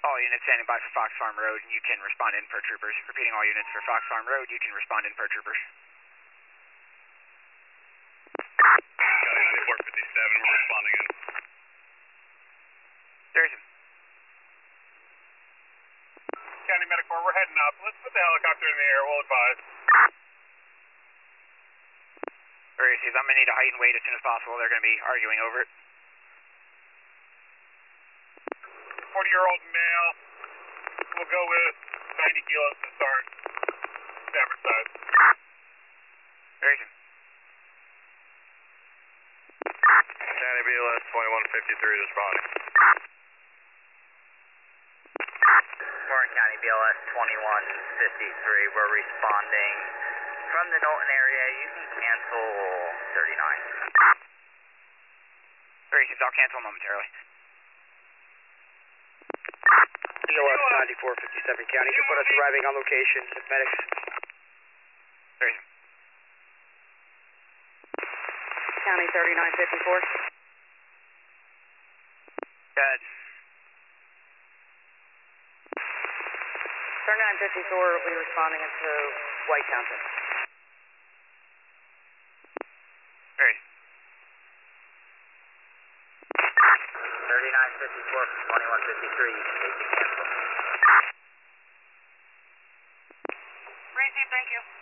All units standing by for Fox Farm Road, you can respond in per troopers. Repeating, all units for Fox Farm Road, you can respond in per troopers. County 9457, we're responding in. There's him. County Medical, we're heading up. Let's put the helicopter in the air, we'll advise. I'm going to need a height and weight as soon as possible. They're going to be arguing over it. 40-year-old male. We'll go with 90 kilos to start. Average size. There's him. County BLS 2153 responding. Warren County BLS 2153, we're responding from the Knowlton area. You can cancel 39. I'll cancel momentarily. BLS 9457 County, you put us arriving on location. Medics. There's him. County 3954. Good. 3954 will be responding into White Township. There's him. 3954 from 2153, you can take the cancel. Receive, thank you.